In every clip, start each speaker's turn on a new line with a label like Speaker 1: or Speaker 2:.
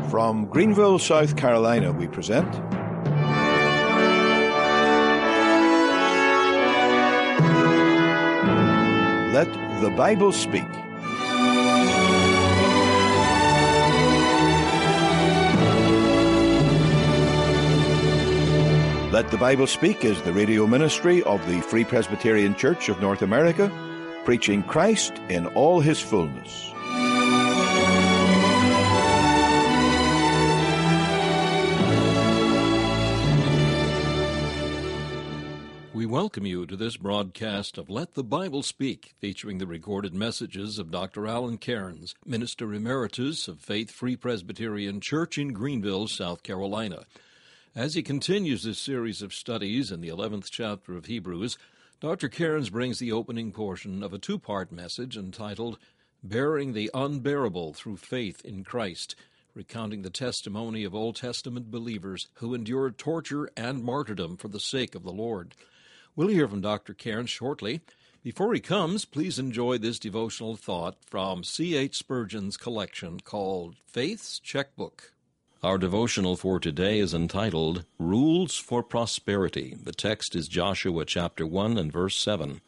Speaker 1: From Greenville, South Carolina, we present Let the Bible Speak. Let the Bible Speak is the radio ministry of the Free Presbyterian Church of North America, preaching Christ in all his fullness.
Speaker 2: We welcome you to this broadcast of Let the Bible Speak, featuring the recorded messages of Dr. Alan Cairns, Minister Emeritus of Faith Free Presbyterian Church in Greenville, South Carolina. As he continues this series of studies in the 11th chapter of Hebrews, Dr. Cairns brings the opening portion of a two-part message entitled, Bearing the Unbearable Through Faith in Christ, recounting the testimony of Old Testament believers who endured torture and martyrdom for the sake of the Lord. We'll hear from Dr. Cairns shortly. Before he comes, please enjoy this devotional thought from C.H. Spurgeon's collection called Faith's Checkbook. Our devotional for today is entitled, Rules for Prosperity. The text is Joshua chapter 1 and verse 7.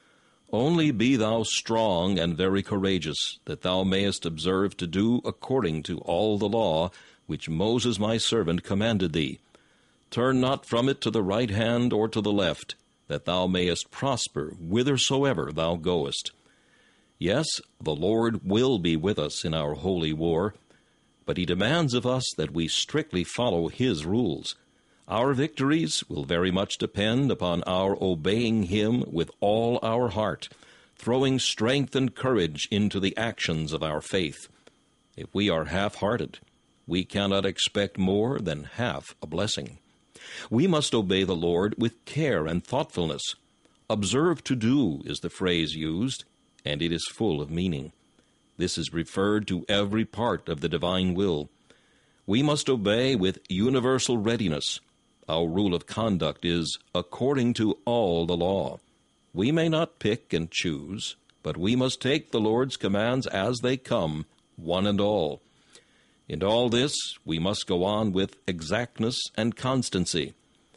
Speaker 2: Only be thou strong and very courageous, that thou mayest observe to do according to all the law which Moses my servant commanded thee. Turn not from it to the right hand or to the left, that thou mayest prosper whithersoever thou goest. Yes, the Lord will be with us in our holy war, but he demands of us that we strictly follow his rules. Our victories will very much depend upon our obeying him with all our heart, throwing strength and courage into the actions of our faith. If we are half-hearted, we cannot expect more than half a blessing. We must obey the Lord with care and thoughtfulness. Observe to do is the phrase used, and it is full of meaning. This is referred to every part of the divine will. We must obey with universal readiness. Our rule of conduct is according to all the law. We may not pick and choose, but we must take the Lord's commands as they come, one and all. In all this, we must go on with exactness and constancy.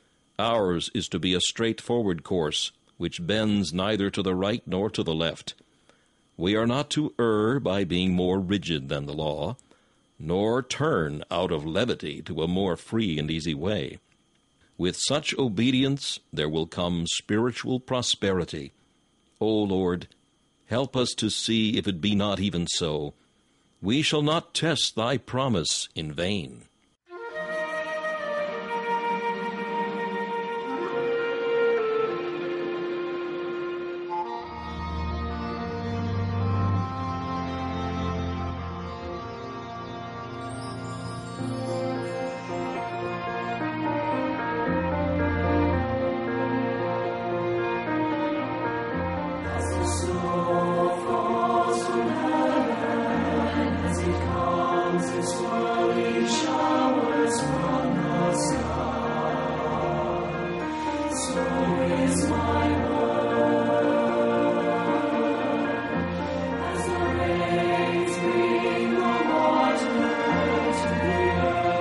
Speaker 2: Ours is to be a straightforward course, which bends neither to the right nor to the left. We are not to err by being more rigid than the law, nor turn out of levity to a more free and easy way. With such obedience, there will come spiritual prosperity. O Lord, help us to see if it be not even so. We shall not test thy promise in vain.
Speaker 3: As the rains bring the water to the earth,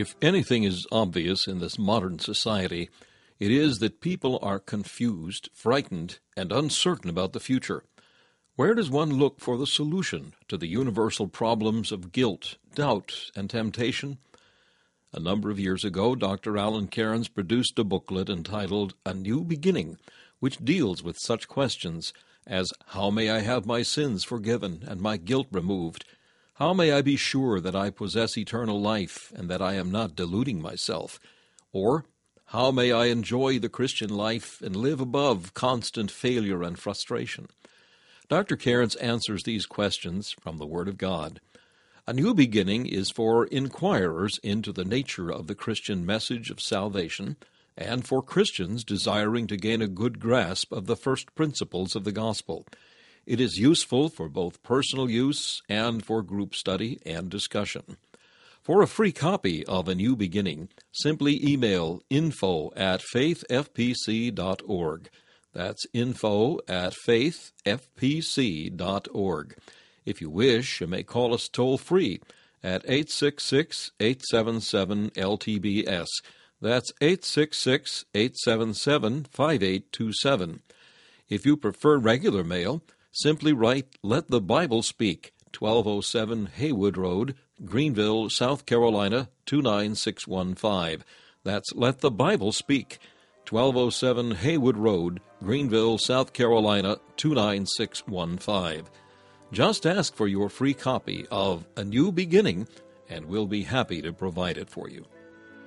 Speaker 2: If anything is obvious in this modern society, it is that people are confused, frightened, and uncertain about the future. Where does one look for the solution to the universal problems of guilt, doubt, and temptation? A number of years ago, Dr. Alan Cairns produced a booklet entitled A New Beginning, which deals with such questions as, how may I have my sins forgiven and my guilt removed? How may I be sure that I possess eternal life and that I am not deluding myself? Or, how may I enjoy the Christian life and live above constant failure and frustration? Dr. Cairns answers these questions from the Word of God. A New Beginning is for inquirers into the nature of the Christian message of salvation and for Christians desiring to gain a good grasp of the first principles of the gospel. It is useful for both personal use and for group study and discussion. For a free copy of A New Beginning, simply email info@faithfpc.org. That's info@faithfpc.org. If you wish, you may call us toll-free at 866-877-LTBS. That's 866-877-5827. If you prefer regular mail, simply write Let the Bible Speak, 1207 Haywood Road, Greenville, South Carolina, 29615. That's Let the Bible Speak, 1207 Haywood Road, Greenville, South Carolina, 29615. Just ask for your free copy of A New Beginning, and we'll be happy to provide it for you.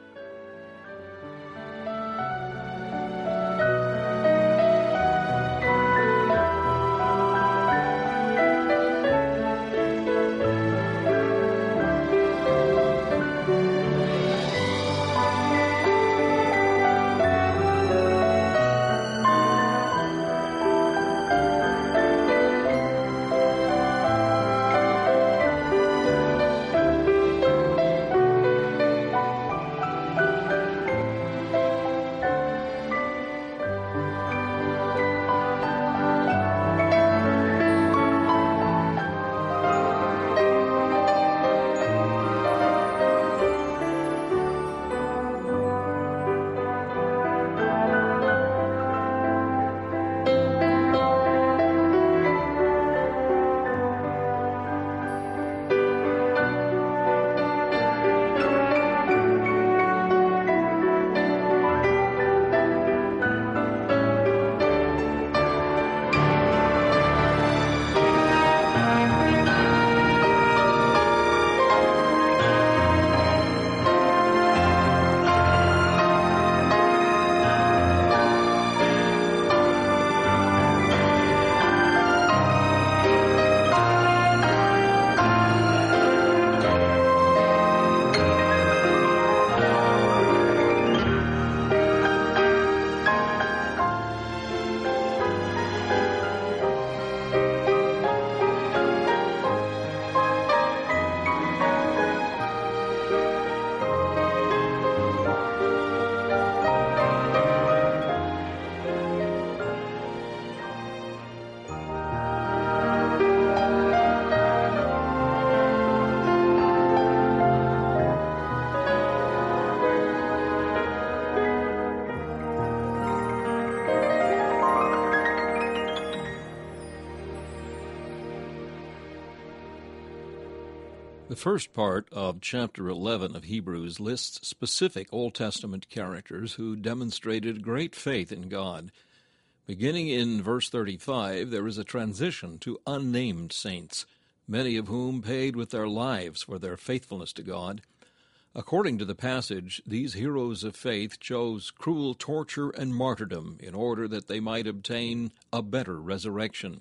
Speaker 2: The first part of chapter 11 of Hebrews lists specific Old Testament characters who demonstrated great faith in God. Beginning in verse 35, there is a transition to unnamed saints, many of whom paid with their lives for their faithfulness to God. According to the passage, these heroes of faith chose cruel torture and martyrdom in order that they might obtain a better resurrection.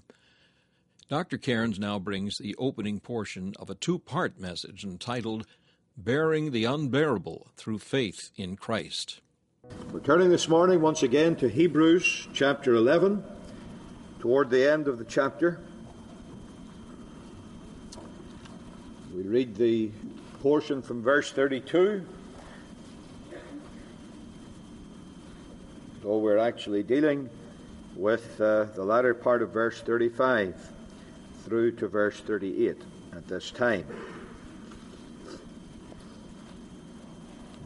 Speaker 2: Dr. Cairns now brings the opening portion of a two-part message entitled, Bearing the Unbearable Through Faith in Christ.
Speaker 1: We're turning this morning once again to Hebrews chapter 11, toward the end of the chapter. We read the portion from verse 32, though we're actually dealing with the latter part of verse 35 through to verse 38 at this time.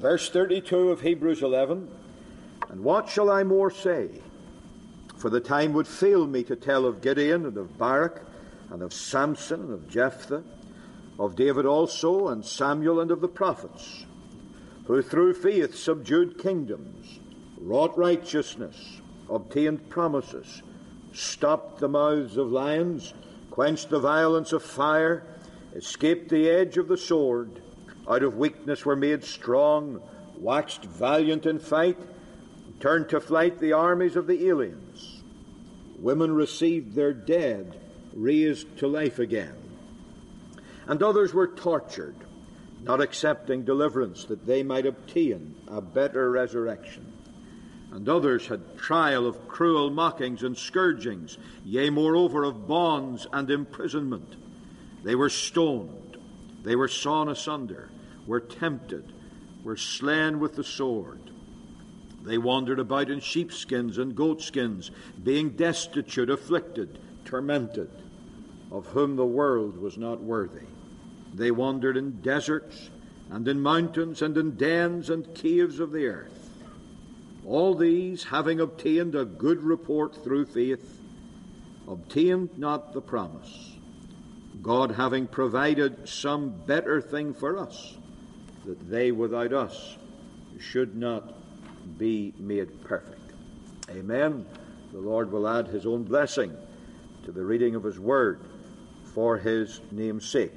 Speaker 1: Verse 32 of Hebrews 11, "And what shall I more say? For the time would fail me to tell of Gideon and of Barak and of Samson and of Jephthah, of David also and Samuel and of the prophets, who through faith subdued kingdoms, wrought righteousness, obtained promises, stopped the mouths of lions, quenched the violence of fire, escaped the edge of the sword, out of weakness were made strong, waxed valiant in fight, turned to flight the armies of the aliens. Women received their dead, raised to life again. And others were tortured, not accepting deliverance, that they might obtain a better resurrection. And others had trial of cruel mockings and scourgings, yea, moreover, of bonds and imprisonment. They were stoned, they were sawn asunder, were tempted, were slain with the sword. They wandered about in sheepskins and goatskins, being destitute, afflicted, tormented, of whom the world was not worthy. They wandered in deserts, and in mountains, and in dens and caves of the earth. All these, having obtained a good report through faith, obtained not the promise, God having provided some better thing for us, that they without us should not be made perfect." Amen. The Lord will add his own blessing to the reading of his word for his name's sake.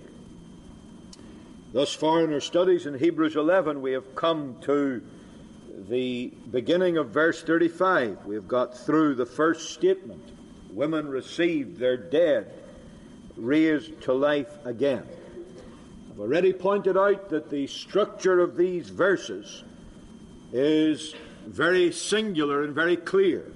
Speaker 1: Thus far in our studies in Hebrews 11, we have come to the beginning of verse 35. We have got through the first statement. Women received their dead, raised to life again. I've already pointed out that the structure of these verses is very singular and very clear.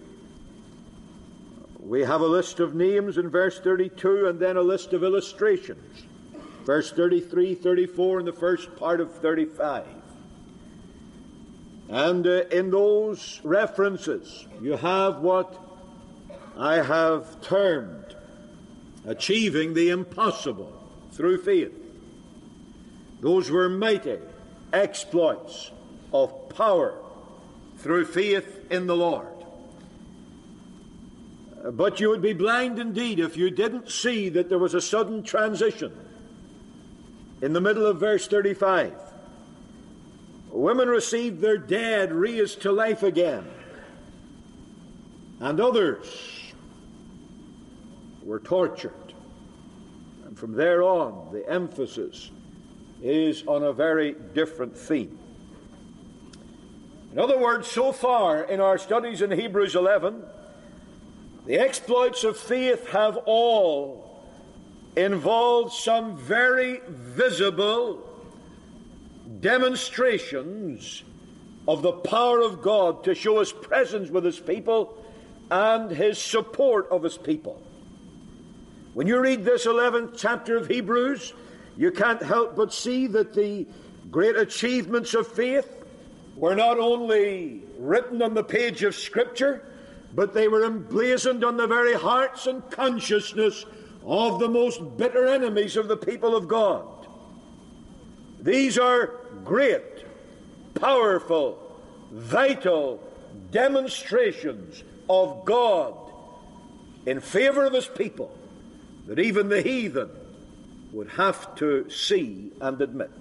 Speaker 1: We have a list of names in verse 32 and then a list of illustrations. Verse 33, 34, and the first part of 35. And in those references, you have what I have termed achieving the impossible through faith. Those were mighty exploits of power through faith in the Lord. But you would be blind indeed if you didn't see that there was a sudden transition in the middle of verse 35. Women received their dead raised to life again, and others were tortured. And from there on, the emphasis is on a very different theme. In other words, so far in our studies in Hebrews 11, the exploits of faith have all involved some very visible demonstrations of the power of God to show his presence with his people and his support of his people. When you read this 11th chapter of Hebrews, you can't help but see that the great achievements of faith were not only written on the page of Scripture, but they were emblazoned on the very hearts and consciousness of the most bitter enemies of the people of God. These are great, powerful, vital demonstrations of God in favor of his people that even the heathen would have to see and admit.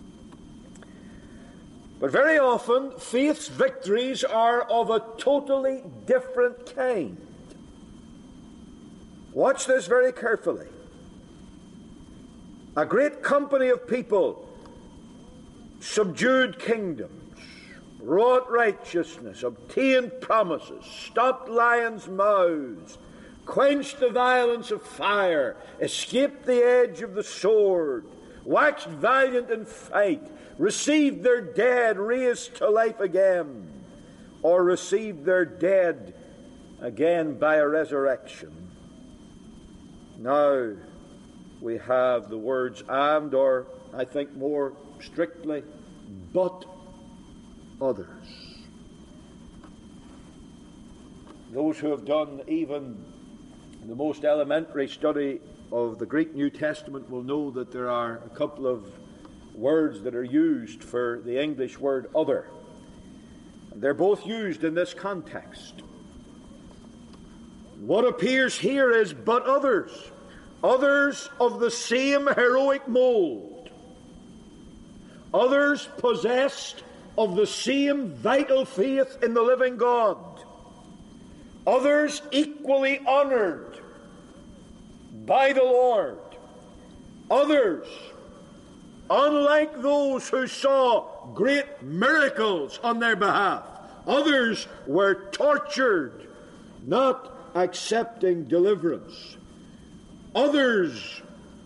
Speaker 1: But very often, faith's victories are of a totally different kind. Watch this very carefully. A great company of people subdued kingdoms, wrought righteousness, obtained promises, stopped lions' mouths, quenched the violence of fire, escaped the edge of the sword, waxed valiant in fight, received their dead raised to life again, or received their dead again by a resurrection. Now we have the words and, or I think more strictly, but others. Those who have done even the most elementary study of the Greek New Testament will know that there are a couple of words that are used for the English word other. And they're both used in this context. What appears here is but others, others of the same heroic mold, others possessed of the same vital faith in the living God, others equally honored by the Lord, others, unlike those who saw great miracles on their behalf, others were tortured, not accepting deliverance. Others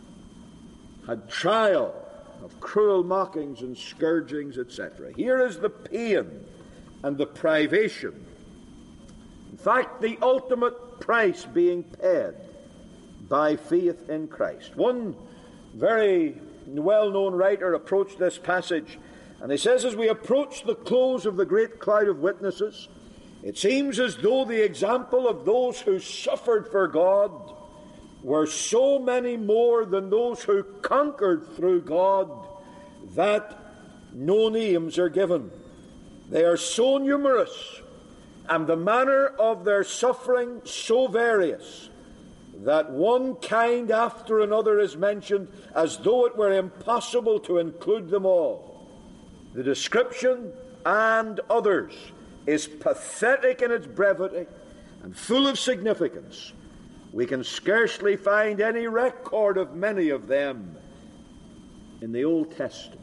Speaker 1: had trial of cruel mockings and scourgings, etc. Here is the pain and the privation. In fact, the ultimate price being paid by faith in Christ. One very well-known writer approached this passage, and he says, as we approach the close of the great cloud of witnesses, it seems as though the example of those who suffered for God were so many more than those who conquered through God that no names are given. They are so numerous, and the manner of their suffering so various, that one kind after another is mentioned as though it were impossible to include them all. The description, and others, is pathetic in its brevity and full of significance. We can scarcely find any record of many of them in the Old Testament.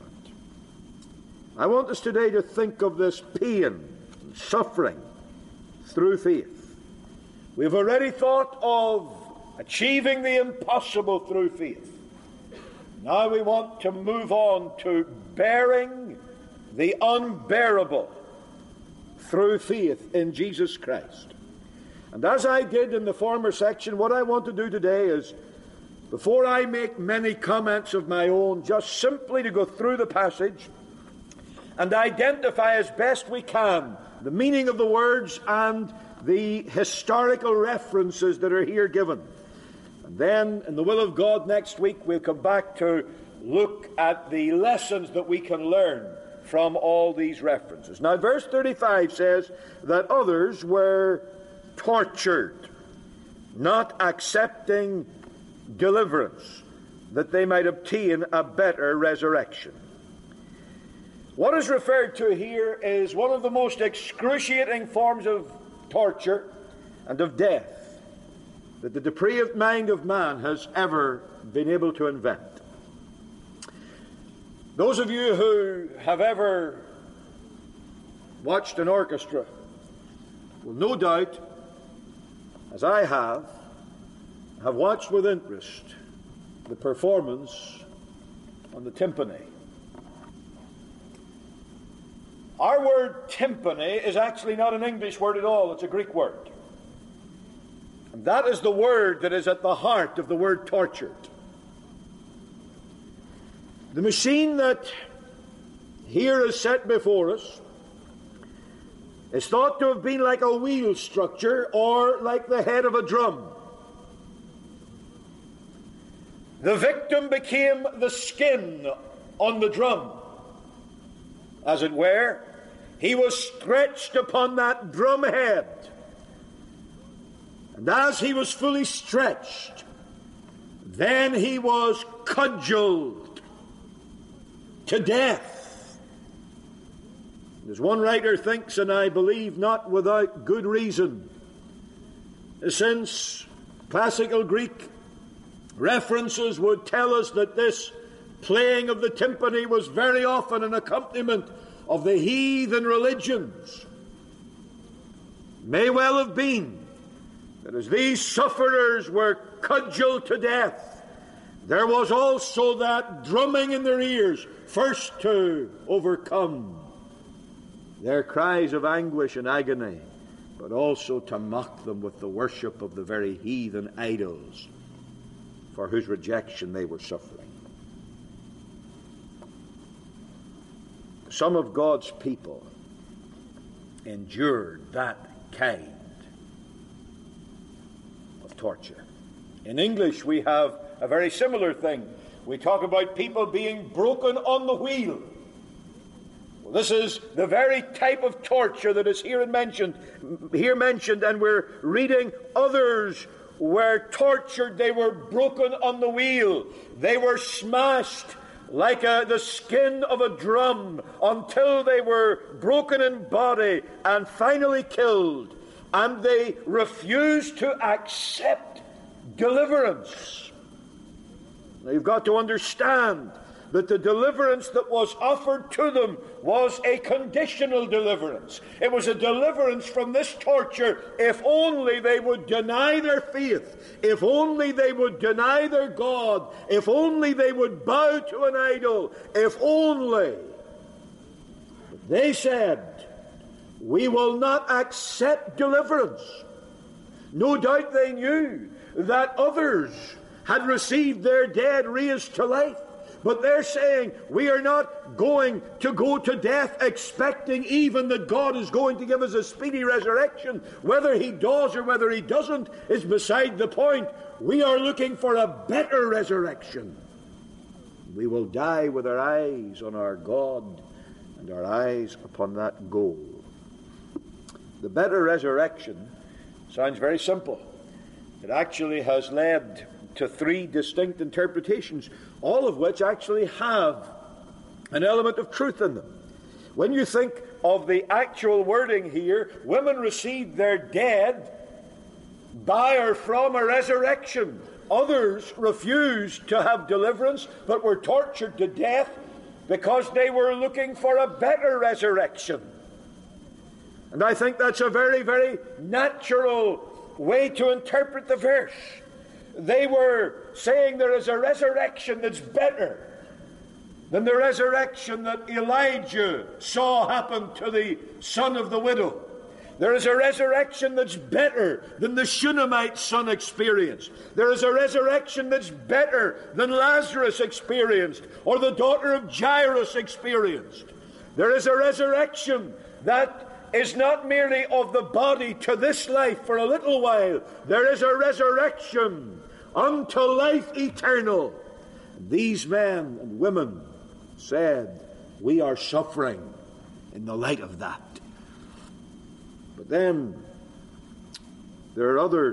Speaker 1: I want us today to think of this pain and suffering through faith. We've already thought of achieving the impossible through faith. Now we want to move on to bearing the unbearable through faith in Jesus Christ. And as I did in the former section, what I want to do today is, before I make many comments of my own, just simply to go through the passage and identify as best we can the meaning of the words and the historical references that are here given. And then, in the will of God, next week we'll come back to look at the lessons that we can learn from all these references. Now, verse 35 says that others were tortured, not accepting deliverance, that they might obtain a better resurrection. What is referred to here is one of the most excruciating forms of torture and of death that the depraved mind of man has ever been able to invent. Those of you who have ever watched an orchestra will no doubt, as I have watched with interest the performance on the timpani. Our word timpani is actually not an English word at all, it's a Greek word. And that is the word that is at the heart of the word tortured. The machine that here is set before us is thought to have been like a wheel structure or like the head of a drum. The victim became the skin on the drum, as it were. He was stretched upon that drum head. And as he was fully stretched, then he was cudgeled to death. As one writer thinks, and I believe not without good reason, since classical Greek references would tell us that this playing of the timpani was very often an accompaniment of the heathen religions. May well have been that as these sufferers were cudgeled to death, there was also that drumming in their ears, first to overcome their cries of anguish and agony, but also to mock them with the worship of the very heathen idols for whose rejection they were suffering. Some of God's people endured that kind of torture. In English, we have a very similar thing We talk about people being broken on the wheel. Well, this is the very type of torture that is here mentioned, and we're reading others were tortured. They were broken on the wheel. They were smashed like the skin of a drum until they were broken in body and finally killed. And they refused to accept deliverance. Now, you've got to understand that the deliverance that was offered to them was a conditional deliverance. It was a deliverance from this torture if only they would deny their faith, if only they would deny their God, if only they would bow to an idol, if only. But they said, we will not accept deliverance. No doubt they knew that others had received their dead raised to life. But they're saying, we are not going to go to death expecting even that God is going to give us a speedy resurrection. Whether he does or whether he doesn't is beside the point. We are looking for a better resurrection. We will die with our eyes on our God and our eyes upon that goal. The better resurrection sounds very simple. It actually has led to three distinct interpretations, all of which actually have an element of truth in them. When you think of the actual wording here, women received their dead by or from a resurrection. Others refused to have deliverance, but were tortured to death because they were looking for a better resurrection. And I think that's a very, very natural way to interpret the verse. They were saying there is a resurrection that's better than the resurrection that Elijah saw happen to the son of the widow. There is a resurrection that's better than the Shunammite son experienced. There is a resurrection that's better than Lazarus experienced or the daughter of Jairus experienced. There is a resurrection that is not merely of the body to this life for a little while. There is a resurrection unto life eternal. These men and women said, we are suffering in the light of that. But then there are others,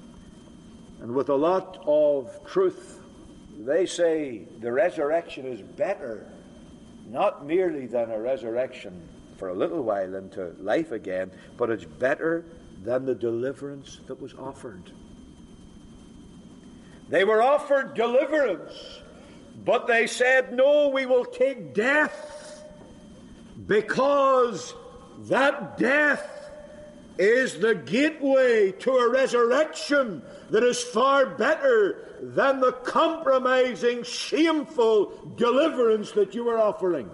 Speaker 1: and with a lot of truth, they say the resurrection is better, not merely than a resurrection for a little while into life again, but it's better than the deliverance that was offered. They were offered deliverance, but they said, no, we will take death, because that death is the gateway to a resurrection that is far better than the compromising, shameful deliverance that you were offering.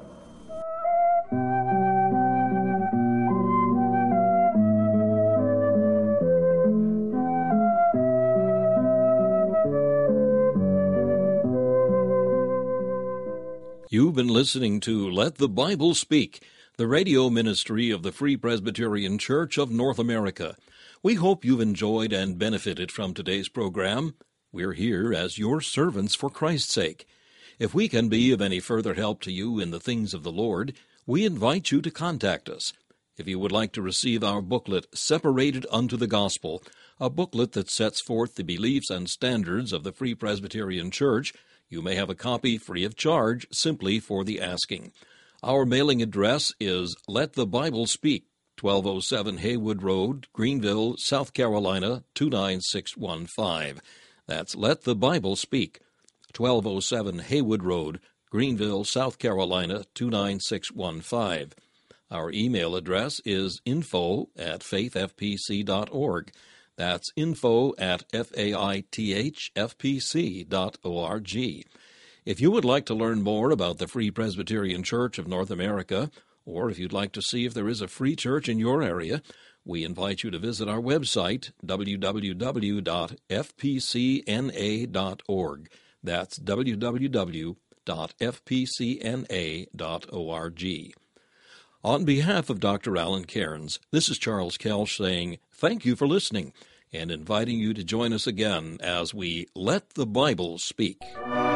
Speaker 2: You've been listening to Let the Bible Speak, the radio ministry of the Free Presbyterian Church of North America. We hope you've enjoyed and benefited from today's program. We're here as your servants for Christ's sake. If we can be of any further help to you in the things of the Lord, we invite you to contact us. If you would like to receive our booklet, Separated unto the Gospel, a booklet that sets forth the beliefs and standards of the Free Presbyterian Church, you may have a copy free of charge simply for the asking. Our mailing address is Let the Bible Speak, 1207 Haywood Road, Greenville, South Carolina, 29615. That's Let the Bible Speak, 1207 Haywood Road, Greenville, South Carolina, 29615. Our email address is info@faithfpc.org. That's info@faithfpc.org. If you would like to learn more about the Free Presbyterian Church of North America, or if you'd like to see if there is a free church in your area, we invite you to visit our website, www.fpcna.org. That's www.fpcna.org. On behalf of Dr. Alan Cairns, this is Charles Kelsch saying thank you for listening and inviting you to join us again as we Let the Bible Speak.